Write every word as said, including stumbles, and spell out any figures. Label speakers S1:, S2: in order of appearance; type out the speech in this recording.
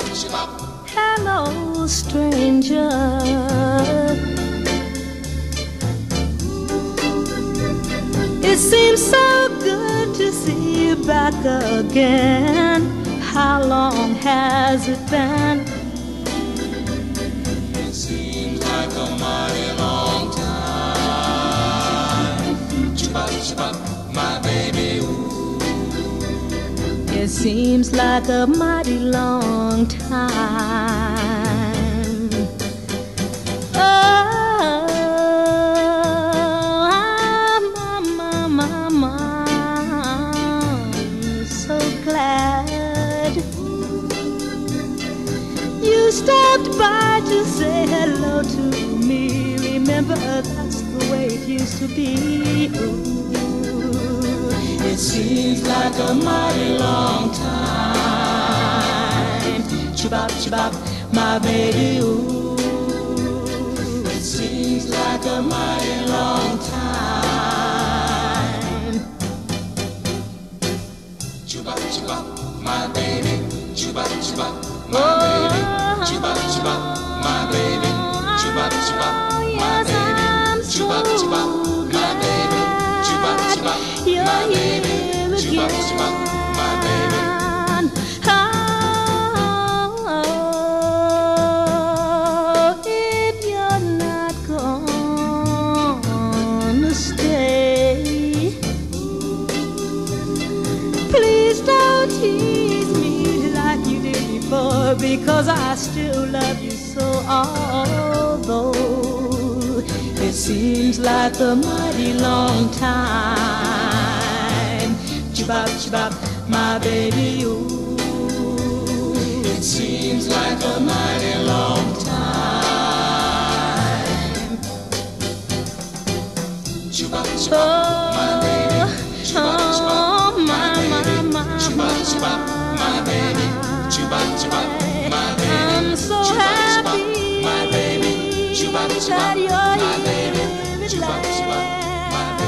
S1: Hello, stranger. It seems so good to see you back again. How long has it been?
S2: It seems like a mighty long time. Chibop, chibop, my baby, ooh.
S1: It seems like a mighty long time. Oh, I'm, I'm, I'm, I'm so glad you stopped by to say hello to me. Remember, that's the way it used to be. Ooh.
S2: It seems like a mighty long time.
S1: Chibop, chibop, my baby, ooh.
S2: It seems like a mighty long time. Chibop, chibop, my baby. Chibop, chibop, my baby. Chibop, chibop, my baby. Chibop, chibop, my baby. Chibop, chibop, my baby. Chibop, chibop, my baby. Chibop, chibop, my baby.
S1: Oh, if you're not gonna stay, please don't tease me like you did before, because I still love you so. Although it seems like a mighty long time. Chibop, chibop, my baby, ooh.
S2: It seems like a mighty long time. Chibop, chibop, my baby. Chibop, chibop, my baby. Chibop, chibop, my baby. Chibop, chibop, my baby.
S1: I'm so happy
S2: my baby. Chibop, chibop,
S1: that you're
S2: my baby.
S1: here at
S2: Chibop, chibop, my baby.